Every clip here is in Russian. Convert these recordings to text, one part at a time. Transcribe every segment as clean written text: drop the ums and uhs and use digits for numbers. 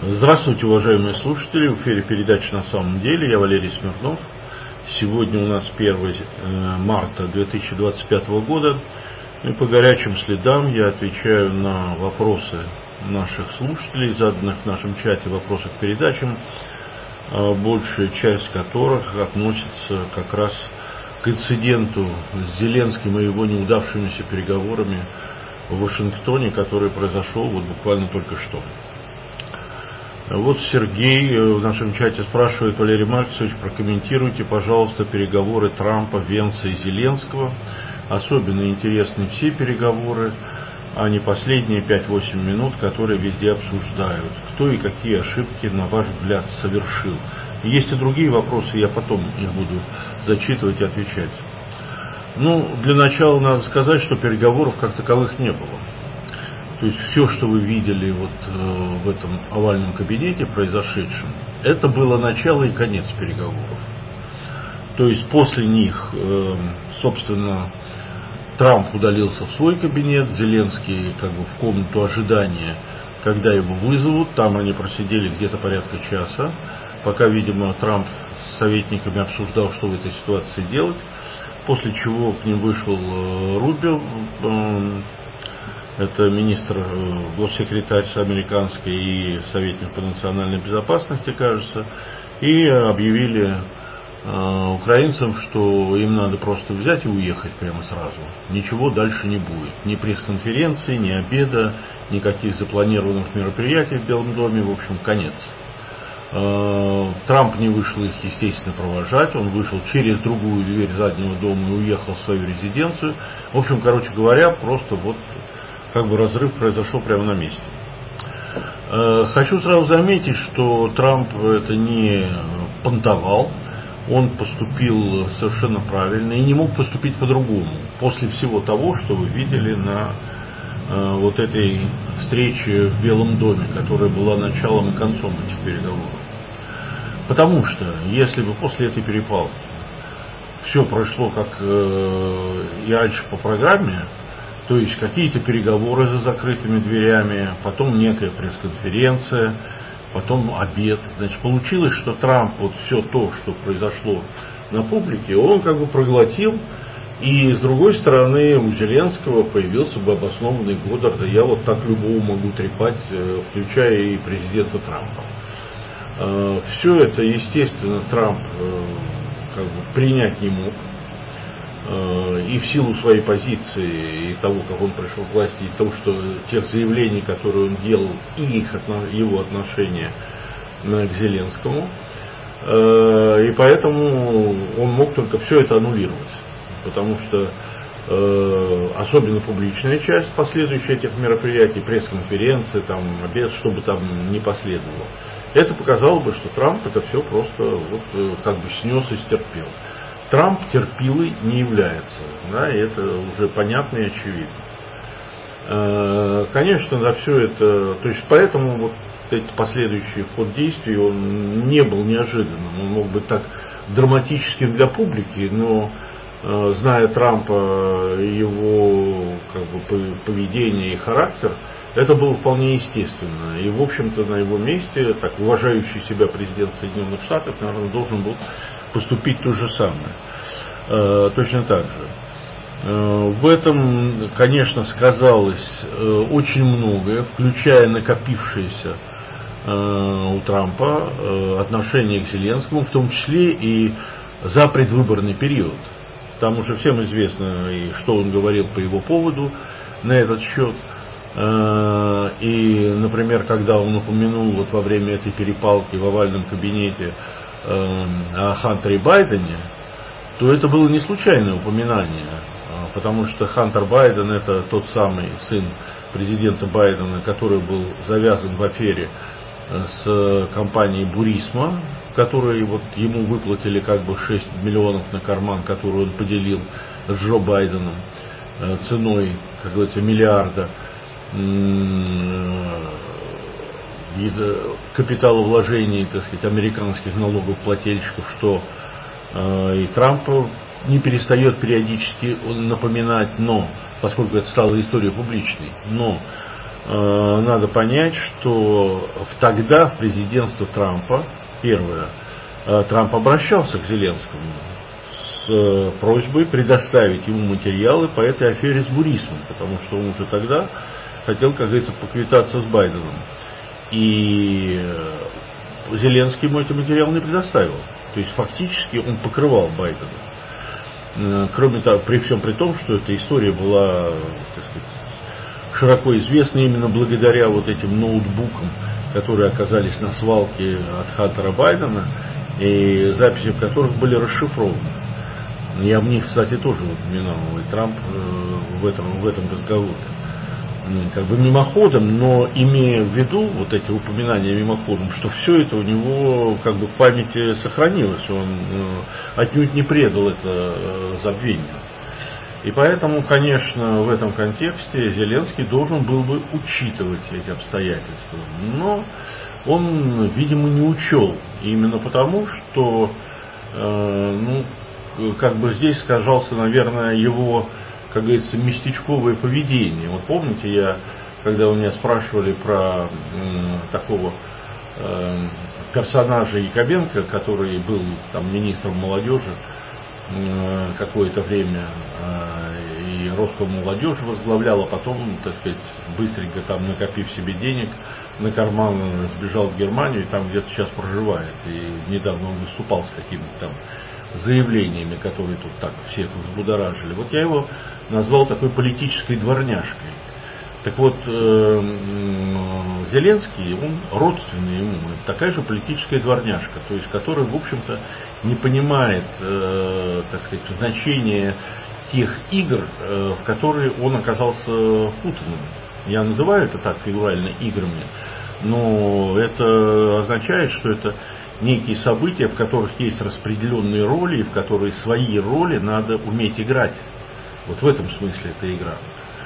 Здравствуйте, уважаемые слушатели. В эфире передача «На самом деле». Я Валерий Смирнов. Сегодня у нас 1 марта 2025 года. И по горячим следам я отвечаю на вопросы наших слушателей, заданных в нашем чате вопросов к передачам, большая часть которых относится как раз к инциденту с Зеленским и его неудавшимися переговорами в Вашингтоне, который произошел буквально только что. Сергей в нашем чате спрашивает: Валерий Марксович, прокомментируйте, пожалуйста, переговоры Трампа, Венса и Зеленского. Особенно интересны все переговоры, а не последние 5-8 минут, которые везде обсуждают. Кто и какие ошибки, на ваш взгляд, совершил? Есть и другие вопросы, я потом их буду зачитывать и отвечать. Для начала надо сказать, что переговоров как таковых не было. То есть все, что вы видели в этом овальном кабинете произошедшем, это было начало и конец переговоров. То есть после них, собственно, Трамп удалился в свой кабинет, Зеленский в комнату ожидания, когда его вызовут. Там они просидели где-то порядка часа, пока, видимо, Трамп с советниками обсуждал, что в этой ситуации делать. После чего к ним вышел Рубио, это министр, госсекретарь американский и советник по национальной безопасности, кажется, и объявили украинцам, что им надо просто взять и уехать прямо сразу. Ничего дальше не будет. Ни пресс-конференции, ни обеда, никаких запланированных мероприятий в Белом доме. В общем, конец. Трамп не вышел их, естественно, провожать. Он вышел через другую дверь заднего дома и уехал в свою резиденцию. В общем, короче говоря, просто разрыв произошел прямо на месте. Хочу сразу заметить, что Трамп это не понтовал. Он поступил совершенно правильно и не мог поступить по-другому. После всего того, что вы видели на этой встрече в Белом доме, которая была началом и концом этих переговоров. Потому что, если бы после этой перепалки все прошло как и раньше по программе, то есть какие-то переговоры за закрытыми дверями, потом некая пресс-конференция, потом обед. Значит, получилось, что Трамп все то, что произошло на публике, он проглотил, и с другой стороны у Зеленского появился бы обоснованный Годдард, да я так любого могу трепать, включая и президента Трампа. Все это, естественно, Трамп принять не мог. И в силу своей позиции, и того, как он пришел к власти, и того, что тех заявлений, которые он делал, и его отношения к Зеленскому. И поэтому он мог только все это аннулировать. Потому что особенно публичная часть последующих этих мероприятий, пресс-конференции, обед, что бы там ни последовало, это показало бы, что Трамп это все просто снес и стерпел. Трамп терпилой не является, и это уже понятно и очевидно. Конечно, на все это, то есть поэтому этот последующий ход действий, он не был неожиданным, он мог быть так драматическим для публики, но зная Трампа, его поведение и характер, это было вполне естественно. И, в общем-то, на его месте, уважающий себя президент Соединенных Штатов, наверное, должен был поступить то же самое. Точно так же. В этом, конечно, сказалось очень многое, включая накопившееся у Трампа отношение к Зеленскому, в том числе и за предвыборный период. Там уже всем известно, что он говорил по его поводу на этот счет. И, например, когда он упомянул во время этой перепалки в овальном кабинете о Хантере Байдене, то это было не случайное упоминание, потому что Хантер Байден это тот самый сын президента Байдена, который был завязан в афере с компанией Бурисма, которые ему выплатили 6 миллионов на карман, который он поделил с Джо Байденом ценой, как говорится, миллиарда капиталовложений, американских налогоплательщиков, что и Трамп не перестает периодически напоминать, но, поскольку это стало историей публичной, но надо понять, что тогда в президентство Трампа, первое, Трамп обращался к Зеленскому с просьбой предоставить ему материалы по этой афере с Бурисом, потому что он уже тогда хотел, как говорится, поквитаться с Байденом. И Зеленский ему эти материалы не предоставил. То есть фактически он покрывал Байдена. Кроме того, при всем при том, что эта история была, так сказать, широко известна именно благодаря вот этим ноутбукам, которые оказались на свалке от Хантера Байдена, и записи в которых были расшифрованы. Я в них, кстати, тоже упоминал, и Трамп в этом разговоре. Как бы мимоходом, но имея в виду вот эти упоминания мимоходом, что все это у него как бы в памяти сохранилось, он отнюдь не предал это забвению. И поэтому, конечно, в этом контексте Зеленский должен был бы учитывать эти обстоятельства. Но он, видимо, не учел. Именно потому, что как бы здесь сказался, наверное, его, как говорится, местечковое поведение. Вот помните, когда вы меня спрашивали про такого персонажа Яковенко, который был там министром молодежи какое-то время, и Роскоммолодежь возглавлял, а потом, так сказать, быстренько там накопив себе денег на карман, сбежал в Германию и там где-то сейчас проживает. И недавно он выступал с какими-то там заявлениями, которые тут так всех взбудоражили. Вот я его назвал такой политической дворняжкой. Так вот, Зеленский, он родственный ему, такая же политическая дворняжка, то есть, которая, в общем-то, не понимает, так сказать, значения тех игр, в которые он оказался впутанным. Я называю это так фигурально играми, но это означает, что это некие события, в которых есть распределенные роли, и в которые свои роли надо уметь играть. Вот в этом смысле это игра.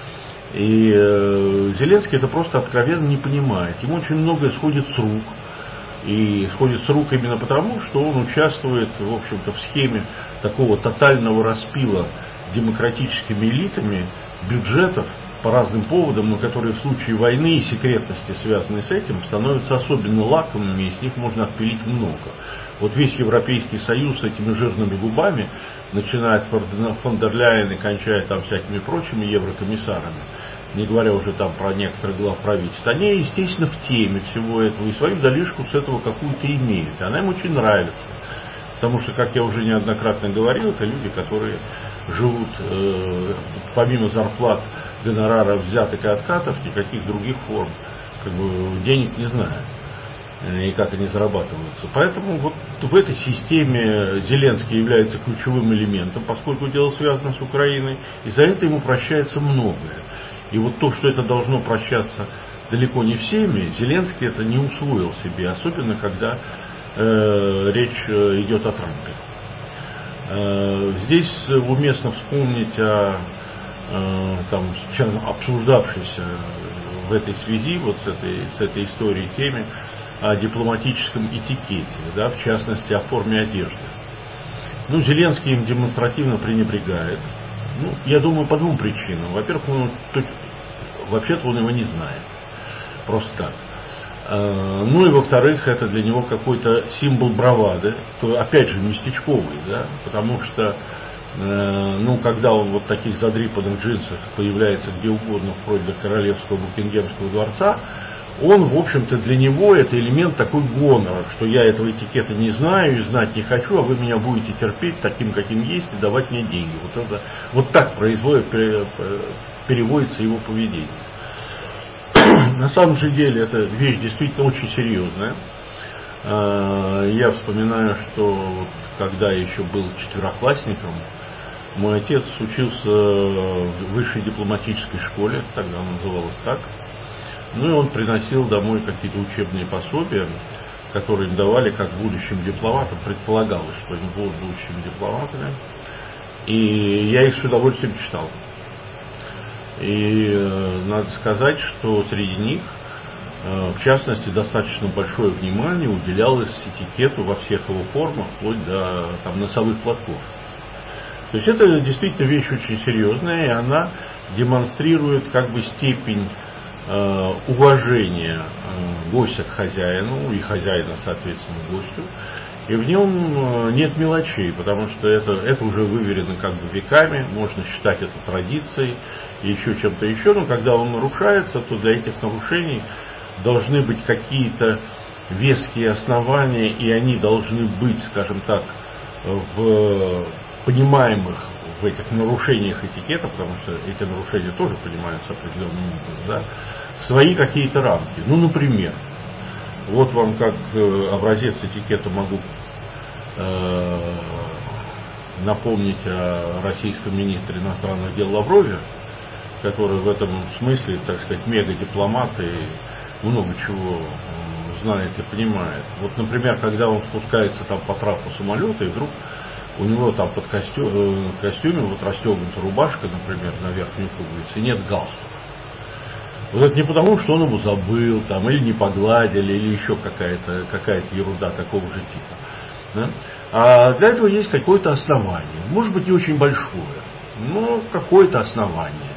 И Зеленский это просто откровенно не понимает. Ему очень многое сходит с рук. И сходит с рук именно потому, что он участвует, в общем-то, в схеме такого тотального распила демократическими элитами бюджетов по разным поводам, но которые в случае войны и секретности, связанные с этим, становятся особенно лакомыми, и с них можно отпилить много. Вот весь Европейский Союз с этими жирными губами, начиная от фон дер Ляйен и кончая там всякими прочими еврокомиссарами, не говоря уже там про некоторых глав правительств, они, естественно, в теме всего этого и свою долишку с этого какую-то имеют. И она им очень нравится. Потому что, как я уже неоднократно говорил, это люди, которые живут помимо зарплат, гонораров, взяток и откатов, никаких других форм как бы денег не знают. И как они зарабатываются. Поэтому вот в этой системе Зеленский является ключевым элементом, поскольку дело связано с Украиной, и за это ему прощается многое. И вот то, что это должно прощаться далеко не всеми, Зеленский это не усвоил себе, особенно когда речь идет о Трампе. Здесь уместно вспомнить о обсуждавшейся в этой связи, вот с этой историей теме, о дипломатическом этикете, да, в частности о форме одежды. Зеленский им демонстративно пренебрегает. Я думаю, по двум причинам. Во-первых, вообще-то он его не знает. Просто так. И во-вторых, это для него какой-то символ бравады, опять же, местечковый, да, потому что, когда он вот в таких задрипанных джинсах появляется где угодно, вплоть до королевского Букингемского дворца, он, в общем-то, для него это элемент такой гонора, что я этого этикета не знаю и знать не хочу, а вы меня будете терпеть таким, каким есть, и давать мне деньги. Вот так переводится его поведение. На самом же деле эта вещь действительно очень серьезная. Я вспоминаю, что когда я еще был четвероклассником, мой отец учился в высшей дипломатической школе, тогда она называлась так. И он приносил домой какие-то учебные пособия, которые им давали как будущим дипломатам. Предполагалось, что они будут будущими дипломатами. И я их с удовольствием читал. И надо сказать, что среди них, в частности, достаточно большое внимание уделялось этикету во всех его формах, вплоть до носовых платков. То есть это действительно вещь очень серьезная, и она демонстрирует как бы степень уважение гостя к хозяину и хозяина, соответственно, к гостю. И в нем нет мелочей, потому что это уже выверено как бы веками, можно считать это традицией и еще чем-то еще, но когда он нарушается, то для этих нарушений должны быть какие-то веские основания, и они должны быть, скажем так, в понимаемых в этих нарушениях этикета, потому что эти нарушения тоже понимаются определенным образом, да, свои какие-то рамки. Ну, например, вот вам как образец этикета могу напомнить о российском министре иностранных дел Лаврове, который в этом смысле, так сказать, мега-дипломат и много чего знает и понимает. Вот, например, когда он спускается там по трапу самолета, и вдруг у него там под костюме вот расстегнута рубашка, например, на верхнюю пуговицу, и нет галстука. Вот это не потому, что он его забыл, там, или не погладили, или еще какая-то ерунда такого же типа. Да? А для этого есть какое-то основание. Может быть, не очень большое, но какое-то основание.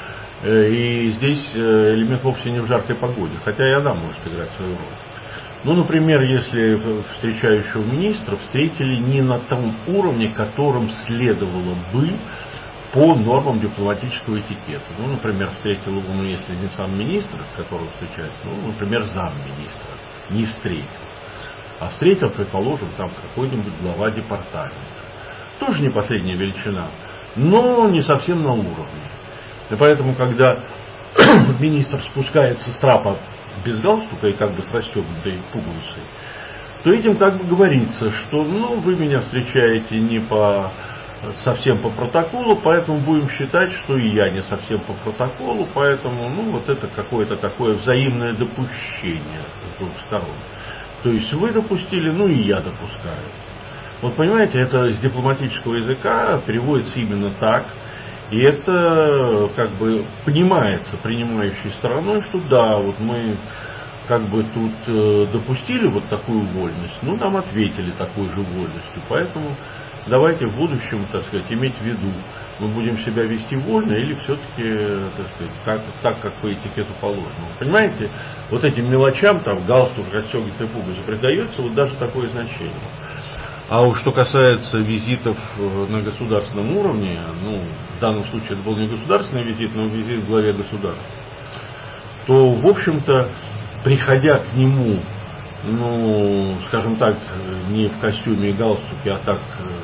И здесь элемент вовсе не в жаркой погоде, хотя и она может играть свою роль. Ну, например, если встречающего министра встретили не на том уровне, которым следовало бы по нормам дипломатического этикета. Ну, например, встретил его, ну, если не сам министр, которого встречают, ну, например, замминистра. Не встретил. А встретил, предположим, там какой-нибудь глава департамента. Тоже не последняя величина, но не совсем на уровне. И поэтому, когда министр спускается с трапа без галстука и как бы с расстегнутой пуговицей, то этим как бы говорится, что ну, вы меня встречаете не совсем по протоколу, поэтому будем считать, что и я не совсем по протоколу, поэтому ну, вот это какое-то такое взаимное допущение с двух сторон. То есть вы допустили, ну и я допускаю. Вот понимаете, это с дипломатического языка переводится именно так, и это как бы понимается принимающей стороной, что да, вот мы как бы тут допустили вот такую вольность, ну нам ответили такой же вольностью, поэтому давайте в будущем, так сказать, иметь в виду, мы будем себя вести вольно или все-таки, так сказать, так, как по этикету положено. Понимаете, вот этим мелочам, там, галстук, расстегнутая пуговица, придается вот даже такое значение. А уж что касается визитов на государственном уровне, ну, в данном случае это был не государственный визит, но визит к главе государства, то, в общем-то, приходя к нему, ну, скажем так, не в костюме и галстуке, а так,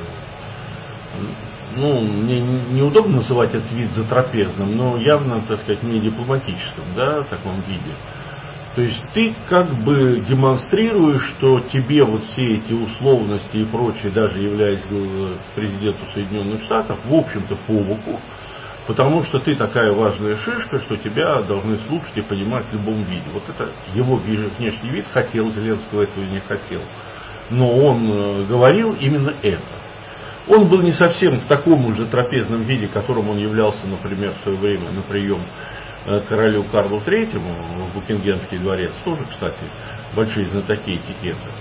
ну, мне неудобно называть этот вид затрапезным, но явно, так сказать, не дипломатическим, да, в таком виде. То есть ты как бы демонстрируешь, что тебе вот все эти условности и прочее, даже являясь президентом Соединенных Штатов, в общем-то по боку, потому что ты такая важная шишка, что тебя должны слушать и понимать в любом виде. Вот это его внешний вид хотел, Зеленского этого не хотел. Но он говорил именно это. Он был не совсем в таком же трапезном виде, которым он являлся, например, в свое время на прием королю Карлу III в Букингемский дворец. Тоже, кстати, большие знатоки этикета.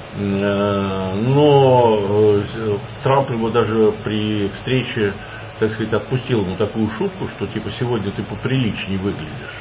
Но Трамп его даже при встрече, так сказать, отпустил ему такую шутку, что типа сегодня ты поприличнее выглядишь.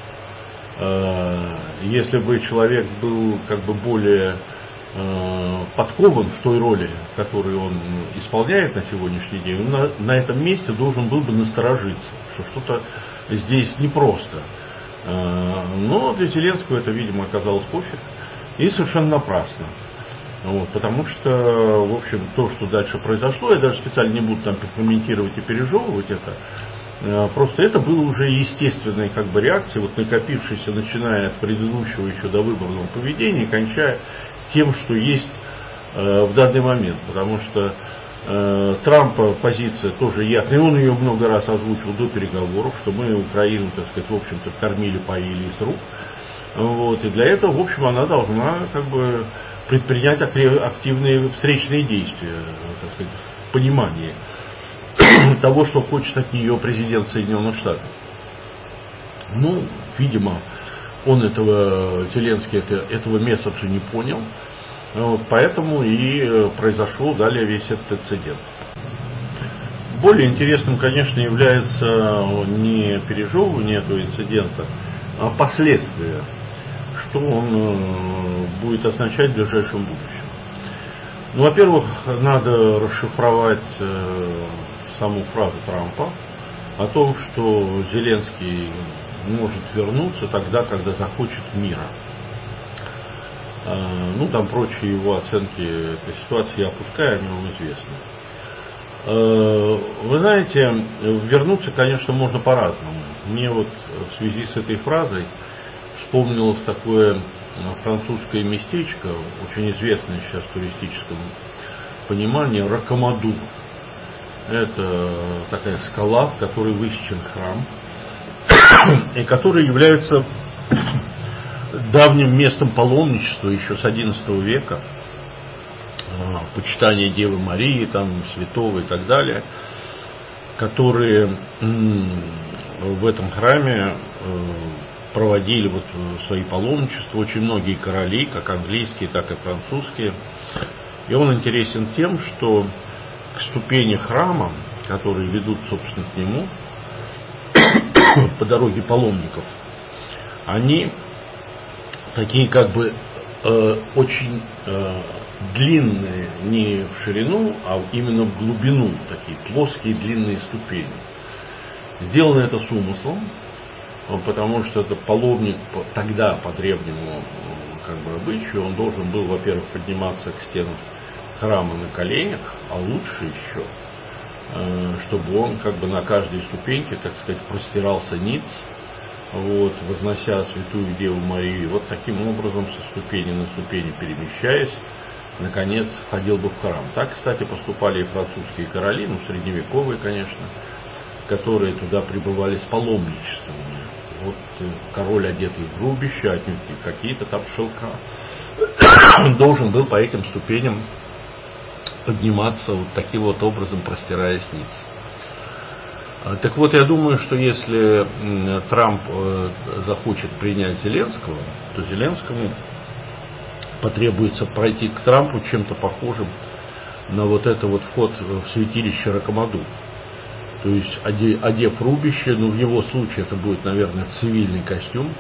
Если бы человек был как бы более подкован в той роли, которую он исполняет на сегодняшний день, он на этом месте должен был бы насторожиться, что что-то здесь непросто. Но для Зеленского это, видимо, оказалось пофиг. И совершенно напрасно. Вот, потому что, в общем, то, что дальше произошло, я даже специально не буду там комментировать и пережевывать это. Просто это было уже естественной как бы реакцией, вот накопившейся, начиная от предыдущего еще до выборного поведения, кончая тем, что есть в данный момент. Потому что Трампа позиция тоже ясная, и он ее много раз озвучил до переговоров, что мы Украину, так сказать, в общем-то, кормили, поили из рук. Вот, и для этого, в общем, она должна как бы предпринять активные встречные действия, так сказать, в понимании того, что хочет от нее президент Соединенных Штатов. Ну, видимо, он Зеленский этого месседжа не понял, вот, поэтому и произошел далее весь этот инцидент. Более интересным, конечно, является не пережевывание этого инцидента, последствия, что он будет означать в ближайшем будущем. Ну, во-первых, надо расшифровать саму фразу Трампа о том, что Зеленский может вернуться тогда, когда захочет мира. Ну, там прочие его оценки этой ситуации я опускаю, они вам известны. Вы знаете, вернуться, конечно, можно по-разному. Мне вот в связи с этой фразой вспомнилось такое французское местечко, очень известное сейчас в туристическом понимании, Рокамаду. Это такая скала, в которой высечен храм, и который является давним местом паломничества еще с XI века, почитания Девы Марии, там, святого и так далее, которые в этом храме проводили вот свои паломничества очень многие короли, как английские, так и французские. И он интересен тем, что к ступени храма, которые ведут, собственно, к нему, по дороге паломников, они такие как бы очень длинные, не в ширину, а именно в глубину, такие плоские длинные ступени. Сделано это с умыслом, потому что это паломник тогда по древнему как бы обычаю, он должен был, во-первых, подниматься к стенам храма на коленях, а лучше еще, чтобы он как бы на каждой ступеньке, так сказать, простирался ниц, вот, вознося святую Деву Марию, вот таким образом со ступени на ступени перемещаясь, наконец входил бы в храм. Так, кстати, поступали и французские короли, ну, средневековые, конечно, которые туда прибывали с паломничествами. Вот король, одетый в рубище, отнюдь не какие-то там шелка, должен был по этим ступеням подниматься вот таким вот образом, простираясь ниц. Так вот, я думаю, что если Трамп захочет принять Зеленского, то Зеленскому потребуется пройти к Трампу чем-то похожим на вот это вот вход в святилище Рокамаду. То есть, одев рубище, ну, в его случае это будет, наверное, цивильный костюм,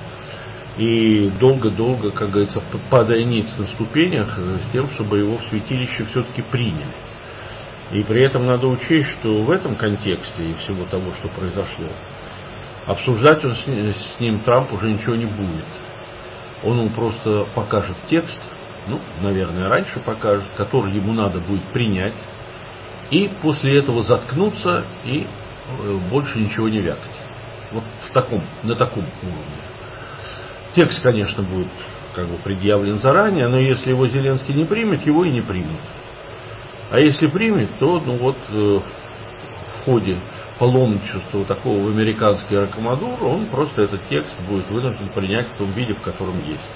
и долго-долго, как говорится, падая ниц на ступенях, с тем, чтобы его в святилище все-таки приняли. И при этом надо учесть, что в этом контексте и всего того, что произошло, обсуждать он с ним Трамп уже ничего не будет. Он ему просто покажет текст, ну, наверное, раньше покажет, который ему надо будет принять, и после этого заткнуться и больше ничего не вякать. Вот на таком уровне. Текст, конечно, будет как бы предъявлен заранее, но если его Зеленский не примет, его и не примут. А если примет, то ну вот в ходе паломничества такого в американский Рокамадур он просто этот текст будет вынужден принять в том виде, в котором есть.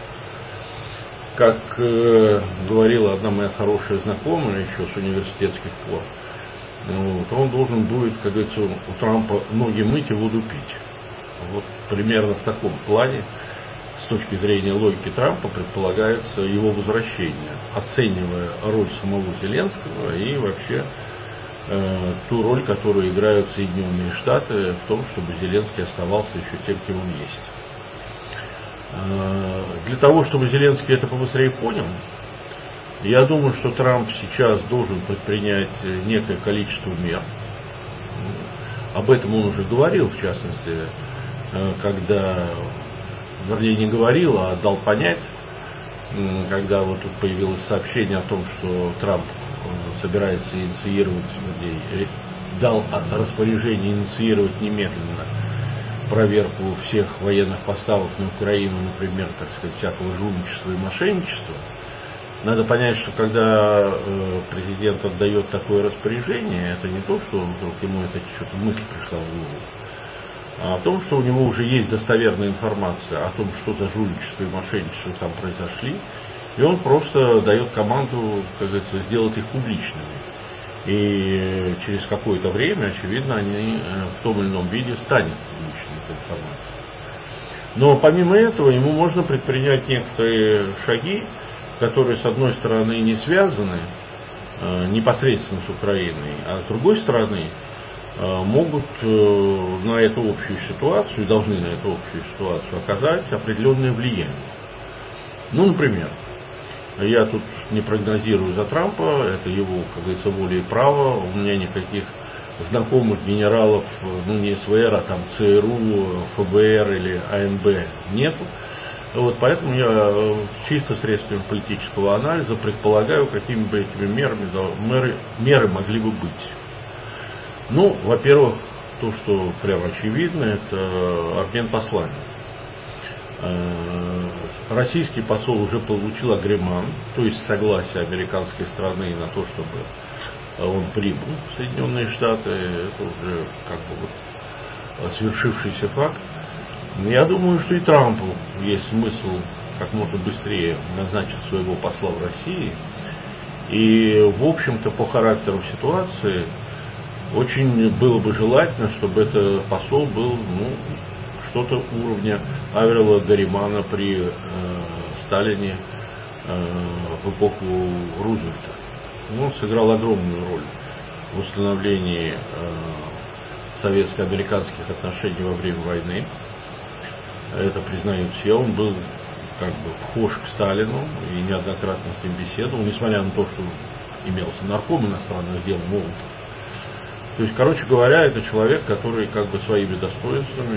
Как говорила одна моя хорошая знакомая еще с университетских пор, вот, он должен будет, как говорится, у Трампа ноги мыть и воду пить. Вот примерно в таком плане, с точки зрения логики Трампа, предполагается его возвращение, оценивая роль самого Зеленского и вообще ту роль, которую играют Соединенные Штаты в том, чтобы Зеленский оставался еще тем, кем он есть. Для того, чтобы Зеленский это побыстрее понял, я думаю, что Трамп сейчас должен предпринять некое количество мер. Об этом он уже говорил, в частности, когда, вернее, не говорил, а дал понять, когда вот тут появилось сообщение о том, что Трамп собирается инициировать, дал распоряжение инициировать немедленно проверку всех военных поставок на Украину, например, так сказать, всякого жульничества и мошенничества. Надо понять, что когда президент отдает такое распоряжение, это не то, что вдруг ему это что-то мысль пришла в голову, а о том, что у него уже есть достоверная информация о том, что за жульничество и мошенничество там произошли, и он просто дает команду, как говорится, сделать их публичными. И через какое-то время, очевидно, они в том или ином виде станет публичной эта информация. Но помимо этого ему можно предпринять некоторые шаги, которые, с одной стороны, не связаны непосредственно с Украиной, а с другой стороны, могут на эту общую ситуацию, должны на эту общую ситуацию оказать определенное влияние. Ну, например, я тут не прогнозирую за Трампа, это его, как говорится, воля и право, у меня никаких знакомых генералов, ну не СВР, а там ЦРУ, ФБР или АНБ нету. Вот, поэтому я чисто средствами политического анализа предполагаю, какими бы этими меры могли бы быть. Ну, во-первых, то, что прямо очевидно, это обмен послами. Российский посол уже получил агреман, то есть согласие американской страны на то, чтобы он прибыл в Соединенные Штаты. Это уже как бы вот свершившийся факт. Я думаю, что и Трампу есть смысл как можно быстрее назначить своего посла в России. И, в общем-то, по характеру ситуации очень было бы желательно, чтобы этот посол был, что-то уровня Аверела Гарримана при Сталине в эпоху Рузвельта. Он сыграл огромную роль в установлении советско-американских отношений во время войны. Это признают все. Он был как бы вхож к Сталину и неоднократно с ним беседовал, несмотря на то, что имелся нарком иностранных дел Молотов. То есть, короче говоря, это человек, который как бы своими достоинствами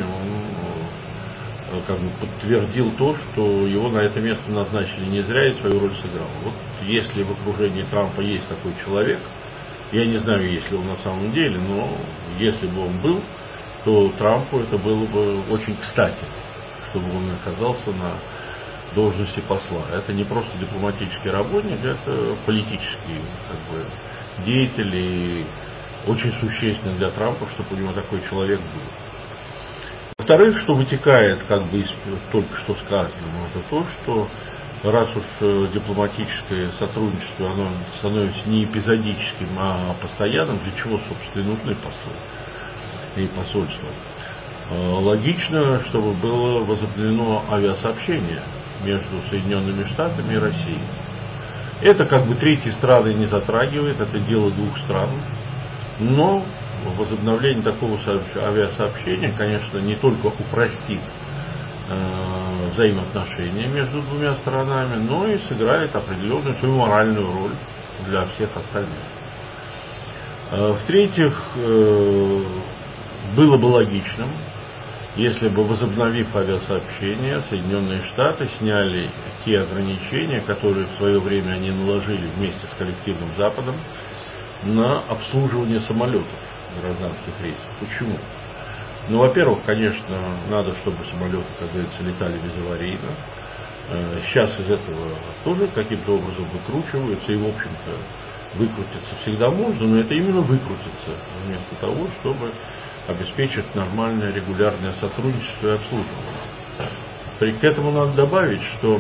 он как бы подтвердил то, что его на это место назначили не зря и свою роль сыграл. Вот если в окружении Трампа есть такой человек, я не знаю, есть ли он на самом деле, но если бы он был, то Трампу это было бы очень кстати, чтобы он оказался на должности посла. Это не просто дипломатический работник, это политический как бы деятель, и очень существенно для Трампа, чтобы у него такой человек был. Во-вторых, что вытекает как бы из только что сказанного, это то, что раз уж дипломатическое сотрудничество оно становится не эпизодическим, а постоянным, для чего, собственно, и нужны послы и посольства. Логично, чтобы было возобновлено авиасообщение между Соединенными Штатами и Россией. Это как бы третьи страны не затрагивает, это дело двух стран. Но возобновление такого авиасообщения, конечно, не только упростит взаимоотношения между двумя сторонами, но и сыграет определенную свою моральную роль для всех остальных. В-третьих, было бы логичным, если бы, возобновив авиасообщение, Соединенные Штаты сняли те ограничения, которые в свое время они наложили вместе с коллективным Западом на обслуживание самолетов гражданских рейсов. Почему? Ну, во-первых, конечно, надо, чтобы самолеты, как говорится, летали безаварийно. Сейчас из этого тоже каким-то образом выкручиваются, и, в общем-то, выкрутиться всегда можно, но это именно выкрутиться, вместо того, чтобы обеспечить нормальное регулярное сотрудничество и обслуживание. К этому надо добавить, что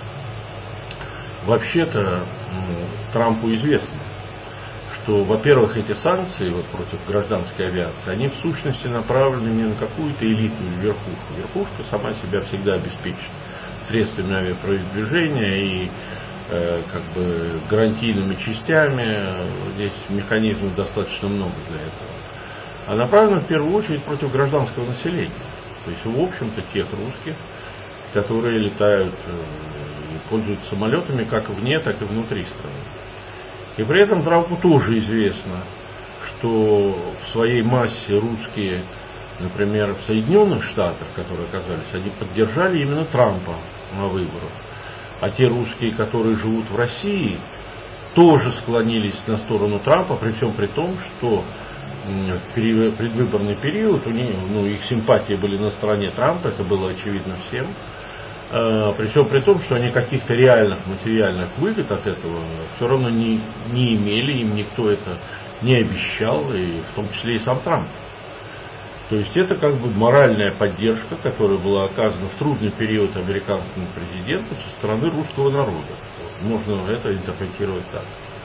вообще-то Трампу известно, что, во-первых, эти санкции вот, против гражданской авиации, они в сущности направлены не на какую-то элитную верхушку. Верхушка сама себя всегда обеспечит средствами авиапередвижения и как бы гарантийными частями. Здесь механизмов достаточно много для этого. А направлена в первую очередь против гражданского населения. То есть, в общем-то, тех русских, которые летают и пользуются самолетами как вне, так и внутри страны. И при этом Трампу тоже известно, что в своей массе русские, например, в Соединенных Штатах, которые оказались, они поддержали именно Трампа на выборах. А те русские, которые живут в России, тоже склонились на сторону Трампа, при всем при том, что в предвыборный период их симпатии были на стороне Трампа, это было очевидно всем. При всем при том, что они каких-то реальных материальных выгод от этого все равно не имели, им никто это не обещал, и в том числе и сам Трамп. То есть это как бы моральная поддержка, которая была оказана в трудный период американскому президенту со стороны русского народа. Можно это интерпретировать так.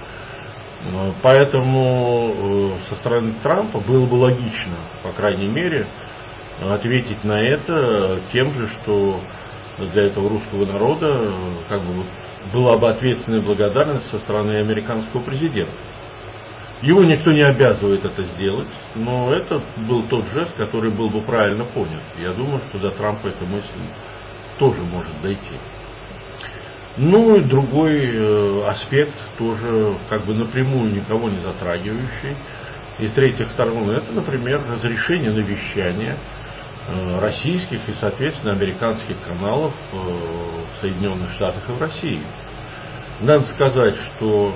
Поэтому со стороны Трампа было бы логично, по крайней мере, ответить на это тем же, что для этого русского народа как бы была бы ответственная благодарность со стороны американского президента. Его никто не обязывает это сделать, но это был тот жест, который был бы правильно понят. Я думаю, что до Трампа эта мысль тоже может дойти. Ну и другой аспект, тоже как бы напрямую никого не затрагивающий, из третьих сторон, это, например, разрешение навещания российских и, соответственно, американских каналов в Соединенных Штатах и в России. Надо сказать, что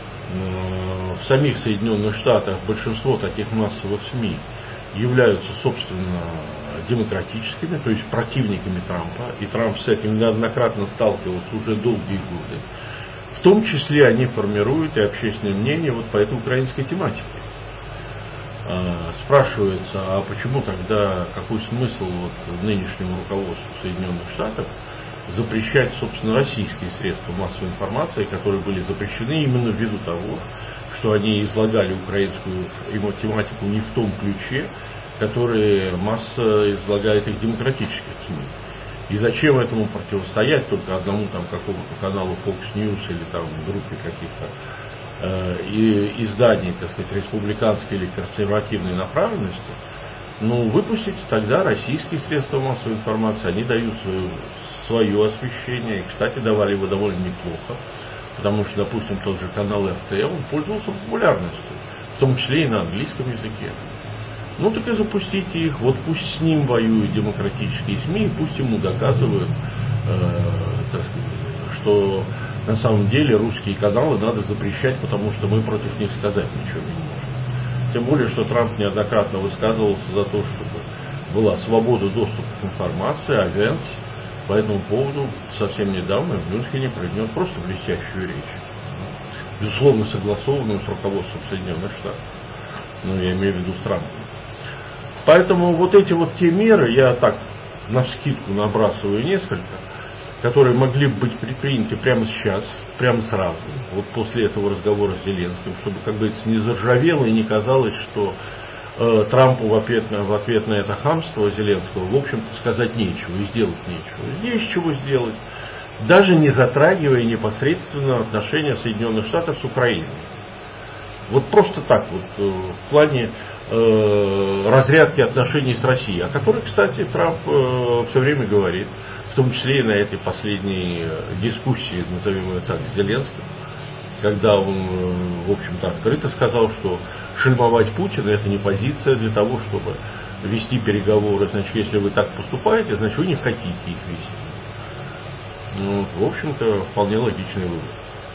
в самих Соединенных Штатах большинство таких массовых СМИ являются, собственно, демократическими, то есть противниками Трампа, и Трамп с этим неоднократно сталкивался уже долгие годы. В том числе они формируют и общественное мнение вот по этой украинской тематике. Спрашивается, а почему тогда, какой смысл вот нынешнему руководству Соединенных Штатов запрещать, собственно, российские средства массовой информации, которые были запрещены именно ввиду того, что они излагали украинскую тематику не в том ключе, который масса излагает их демократических СМИ. И зачем этому противостоять только одному там какому-то каналу Fox News или там группе каких-то изданий, так сказать, республиканской или консервативной направленности? Ну, выпустите тогда российские средства массовой информации, они дают свое освещение, и, кстати, давали его довольно неплохо, потому что, допустим, тот же канал РТ, он пользовался популярностью, в том числе и на английском языке. Ну так и запустите их, вот пусть с ним воюют демократические СМИ, и пусть ему доказывают, так сказать, что на самом деле русские каналы надо запрещать, потому что мы против них сказать ничего не можем. Тем более, что Трамп неоднократно высказывался за то, чтобы была свобода доступа к информации, а Венс по этому поводу совсем недавно в Мюнхене произнес просто блестящую речь, безусловно согласованную с руководством Соединенных Штатов. Ну, я имею в виду с Трампом. Поэтому вот эти вот те меры, я так навскидку набрасываю несколько, которые могли бы быть предприняты прямо сейчас, прямо сразу, вот после этого разговора с Зеленским, чтобы, как говорится, не заржавело и не казалось, что Трампу в ответ на это хамство Зеленского, в общем-то, сказать нечего и сделать нечего. Есть чего сделать, даже не затрагивая непосредственно отношения Соединенных Штатов с Украиной. Вот просто так вот, в плане разрядки отношений с Россией, о которой, кстати, Трамп все время говорит, в том числе и на этой последней дискуссии, назовем ее так, с Зеленским, когда он, в общем-то, открыто сказал, что шельмовать Путина — это не позиция для того, чтобы вести переговоры. Значит, если вы так поступаете, значит, вы не хотите их вести. Ну, в общем-то, вполне логичный вывод.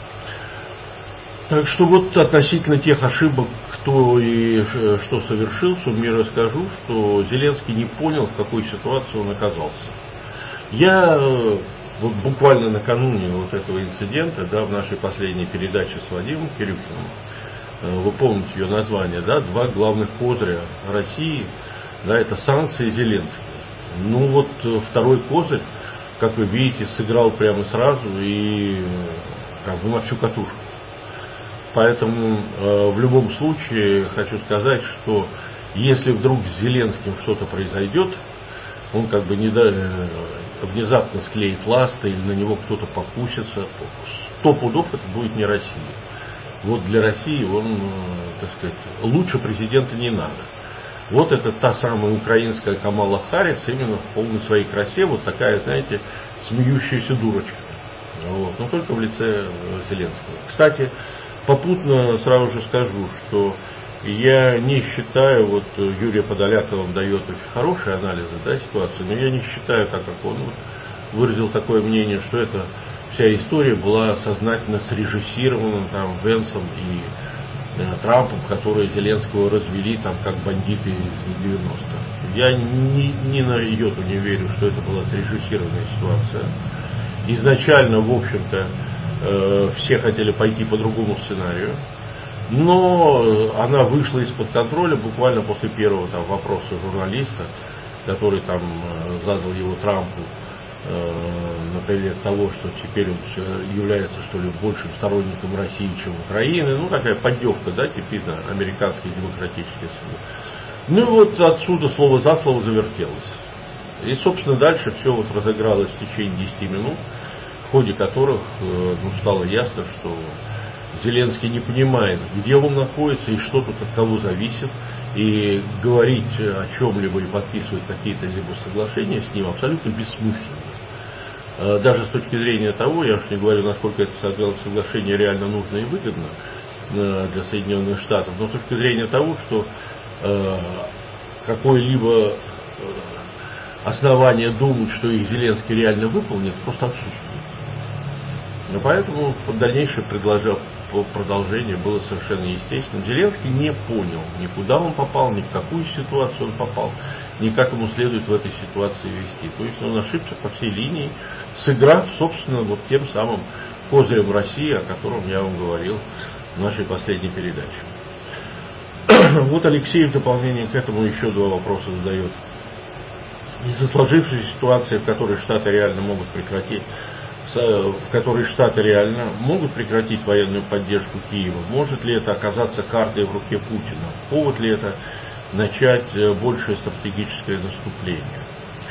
Так что вот относительно тех ошибок, кто и что совершил, суммируя скажу, что Зеленский не понял, в какой ситуации он оказался. Я вот буквально накануне вот этого инцидента, да, в нашей последней передаче с Вадимом Кирюхиным, вы помните ее название, да, два главных козыря России, да, это санкции и Зеленский. Ну вот второй козырь, как вы видите, сыграл прямо сразу и как бы на всю катушку. Поэтому в любом случае хочу сказать, что если вдруг с Зеленским что-то произойдет, он как бы внезапно склеит ласты или на него кто-то покусится, 100 пудов это будет не Россия. Вот для России он, так сказать, лучше президента не надо. Вот это та самая украинская Камала Харрис, именно в полной своей красе, вот такая, знаете, смеющаяся дурочка. Вот, но только в лице Зеленского. Кстати, попутно сразу же скажу, что я не считаю, вот Юрий Подоляков вам дает очень хорошие анализы, да, ситуации, но я не считаю, так как он выразил такое мнение, что эта вся история была сознательно срежиссирована там Венсом и Трампом, которые Зеленского развели там как бандиты из 90-х. Я ни на йоту не верю, что это была срежиссированная ситуация. Изначально, в общем-то, все хотели пойти по другому сценарию, но она вышла из-под контроля буквально после первого там вопроса журналиста, который там задал его Трампу, например, того, что теперь он является, что ли, большим сторонником России, чем Украины. Ну, такая поддевка, да, типично американские демократические СМИ. Ну и вот отсюда слово за слово завертелось. И, собственно, дальше все вот разыгралось в течение 10 минут, в ходе которых стало ясно, что Зеленский не понимает, где он находится и что тут от кого зависит, и говорить о чем-либо и подписывать какие-то либо соглашения с ним абсолютно бессмысленно. Даже с точки зрения того, я уж не говорю, насколько это соглашение реально нужно и выгодно для Соединенных Штатов, но с точки зрения того, что какое-либо основание думать, что их Зеленский реально выполнит, просто отсутствует. Поэтому дальнейшее продолжение было совершенно естественным. Зеленский не понял, ни куда он попал, ни в какую ситуацию он попал, ни как ему следует в этой ситуации вести. То есть он ошибся по всей линии, сыграв, собственно, вот тем самым козырем России, о котором я вам говорил в нашей последней передаче. Вот Алексей в дополнение к этому еще два вопроса задает. Из-за сложившейся ситуации, в которой Штаты реально могут прекратить военную поддержку Киева, может ли это оказаться картой в руке Путина? Повод ли это начать большее стратегическое наступление?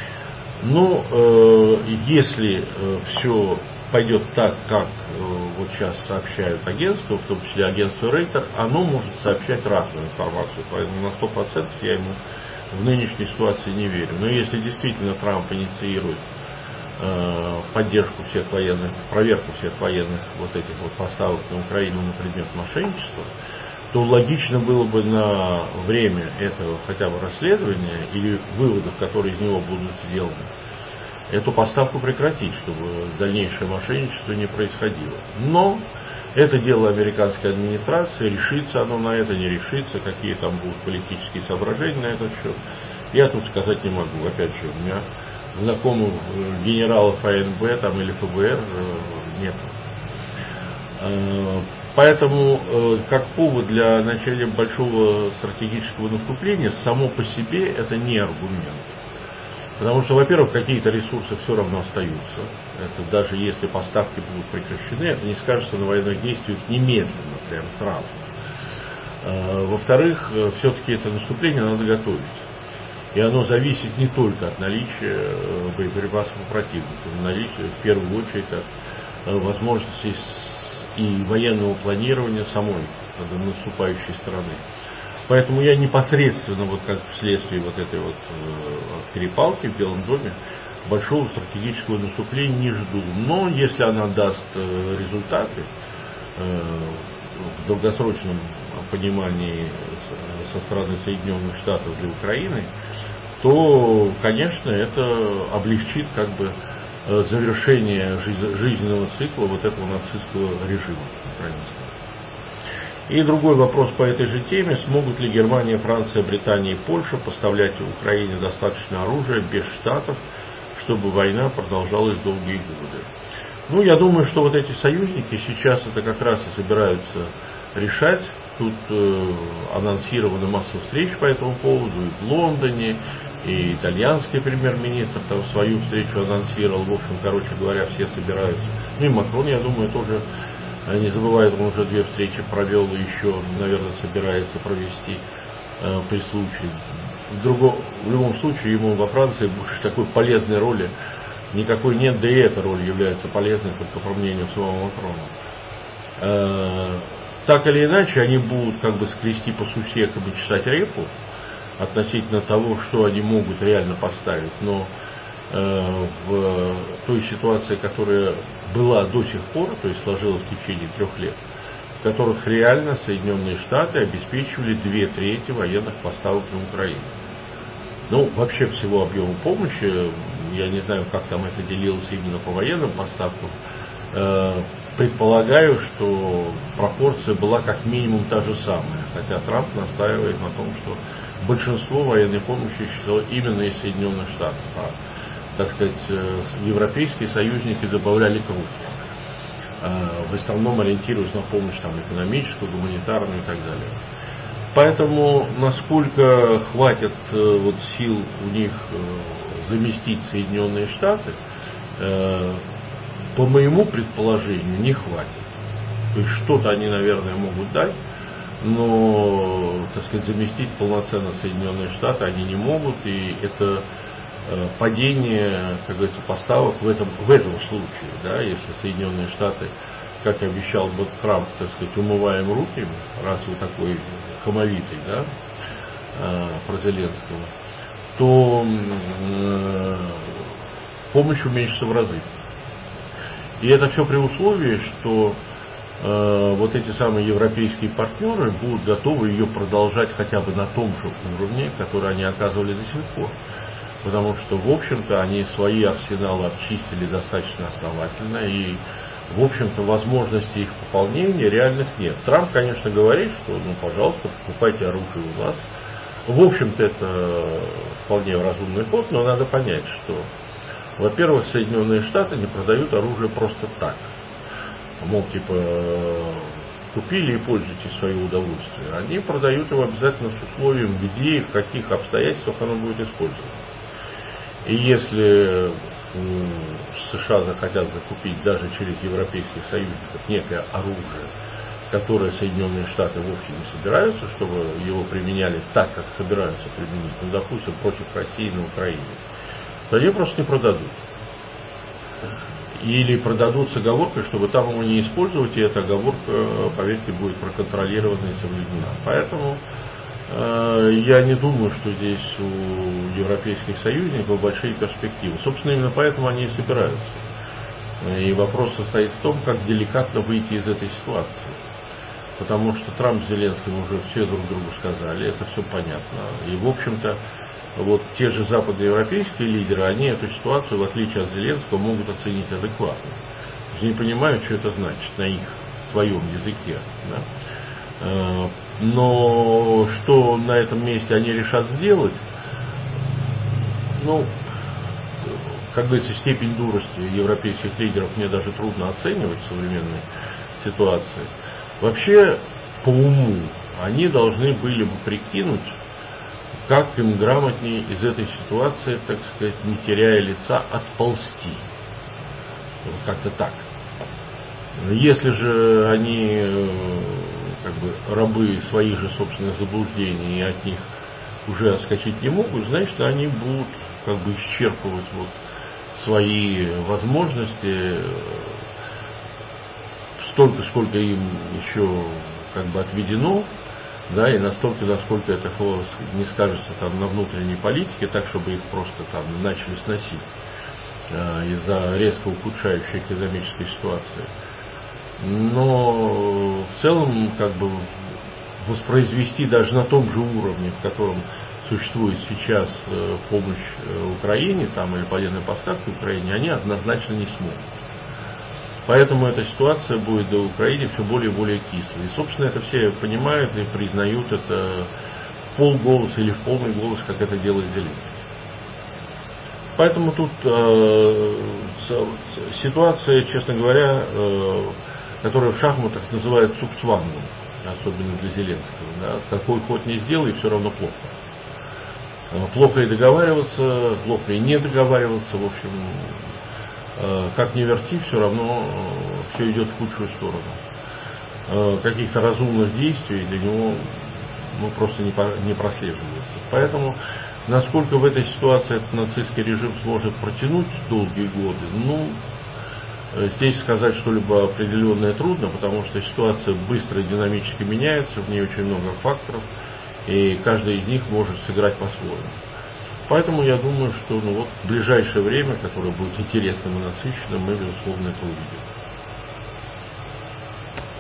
Если все пойдет так, как вот сейчас сообщают агентства, в том числе агентство Рейтер, оно может сообщать разную информацию, поэтому на 100% я ему в нынешней ситуации не верю. Но если действительно Трамп инициирует поддержку всех военных, проверку всех военных вот этих вот поставок на Украину на предмет мошенничества, то логично было бы на время этого хотя бы расследования или выводов, которые из него будут сделаны, эту поставку прекратить, чтобы дальнейшее мошенничество не происходило. Но это дело американской администрации, решится оно на это, не решится, какие там будут политические соображения на этот счет, я тут сказать не могу. Опять же, у меня знакомых генералов АНБ там, или ФБР нет. Поэтому, как повод для начала большого стратегического наступления, само по себе это не аргумент. Потому что, во-первых, какие-то ресурсы все равно остаются. Это даже если поставки будут прекращены, это не скажется на военных действиях немедленно, прямо сразу. Во-вторых, все-таки это наступление надо готовить. И оно зависит не только от наличия боеприпасов у противника, но в первую очередь от возможностей и военного планирования самой наступающей стороны. Поэтому я непосредственно, вот как вследствие вот этой вот перепалки в Белом доме, большого стратегического наступления не жду. Но если она даст результаты в долгосрочном понимании со стороны Соединенных Штатов для Украины, то, конечно, это облегчит как бы завершение жизненного цикла вот этого нацистского режима украинского. И другой вопрос по этой же теме: смогут ли Германия, Франция, Британия и Польша поставлять Украине достаточно оружия без Штатов, чтобы война продолжалась долгие годы? Я думаю, что вот эти союзники сейчас это как раз и собираются решать. Тут анонсирована масса встреч по этому поводу и в Лондоне, и итальянский премьер-министр там свою встречу анонсировал. В общем, короче говоря, все собираются. И Макрон, я думаю, тоже не забывает, он уже 2 встречи провел и еще, наверное, собирается провести при случае. В любом случае, ему во Франции больше такой полезной роли никакой нет, да и эта роль является полезной только по мнению самого Макрона. Так или иначе, они будут как бы скрести по сусекам и чесать репу относительно того, что они могут реально поставить. Но в той ситуации, которая была до сих пор, то есть сложилась в течение 3 лет, в которых реально Соединенные Штаты обеспечивали 2/3 военных поставок на Украину. Вообще всего объема помощи, я не знаю, как там это делилось именно по военным поставкам, предполагаю, что пропорция была как минимум та же самая, хотя Трамп настаивает на том, что большинство военной помощи шло именно из Соединенных Штатов, так сказать, европейские союзники добавляли к руки, в основном ориентируясь на помощь там, экономическую, гуманитарную и так далее. Поэтому насколько хватит сил у них заместить Соединенные Штаты, по моему предположению, не хватит. То есть что-то они, наверное, могут дать, но, так сказать, заместить полноценно Соединенные Штаты они не могут, и это падение, как говорится, поставок в этом случае, если Соединенные Штаты как и обещал Трамп, так сказать, умываем руки, раз вы такой хамовитый, да, про Зеленского, то помощь уменьшится в разы. И это все при условии, что вот эти самые европейские партнеры будут готовы ее продолжать хотя бы на том же уровне, который они оказывали до сих пор. Потому что, в общем-то, они свои арсеналы обчистили достаточно основательно, и, в общем-то, возможностей их пополнения реальных нет. Трамп, конечно, говорит, что, ну, пожалуйста, покупайте оружие у нас. В общем-то, это вполне разумный ход, но надо понять, что, во-первых, Соединенные Штаты не продают оружие просто так. Мол, типа, купили и пользуйтесь в свое удовольствие. Они продают его обязательно с условием, где и в каких обстоятельствах оно будет использовано. И если США захотят закупить даже через европейских союзников некое оружие, которое Соединенные Штаты вовсе не собираются, чтобы его применяли так, как собираются применить, ну, допустим, против России на Украине, то они просто не продадут. Или продадут с оговоркой, чтобы там его не использовать, и эта оговорка, поверьте, будет проконтролирована и соблюдена. Поэтому я не думаю, что здесь у европейских союзников большие перспективы. Собственно, именно поэтому они и собираются. И вопрос состоит в том, как деликатно выйти из этой ситуации. Потому что Трамп с Зеленским уже все друг другу сказали, это все понятно. И, в общем-то, вот те же западноевропейские лидеры, они эту ситуацию, в отличие от Зеленского, могут оценить адекватно. Они понимают, что это значит на их своем языке. Да? Но что на этом месте они решат сделать, ну, как говорится, степень дурости европейских лидеров мне даже трудно оценивать в современной ситуации. Вообще, по уму, они должны были бы прикинуть, как им грамотнее из этой ситуации, так сказать, не теряя лица, отползти. Вот как-то так. Если же они как бы рабы своих же собственных заблуждений и от них уже отскочить не могут, значит, они будут как бы исчерпывать вот свои возможности столько, сколько им еще как бы отведено, да, и настолько, насколько это не скажется там на внутренней политике, так, чтобы их просто там начали сносить из-за резко ухудшающей экономической ситуации. Но в целом, как бы, воспроизвести даже на том же уровне, в котором существует сейчас помощь Украине, там, или военные поставки Украине, они однозначно не смогут. Поэтому эта ситуация будет для Украины все более и более кислой. И, собственно, это все понимают и признают это в полголоса или в полный голос, как это делает Зеленский. Поэтому тут ситуация, честно говоря, которую в шахматах называют цугцвангом, особенно для Зеленского. Да? Какой ход не сделай, все равно плохо. Плохо и договариваться, плохо и не договариваться, в общем, как ни верти, все равно все идет в худшую сторону. Каких-то разумных действий для него просто не прослеживается. Поэтому, насколько в этой ситуации этот нацистский режим сможет протянуть долгие годы, здесь сказать что-либо определенное трудно, потому что ситуация быстро и динамически меняется, в ней очень много факторов, и каждый из них может сыграть по-своему. Поэтому я думаю, что в ближайшее время, которое будет интересным и насыщенным, мы, безусловно, это увидим.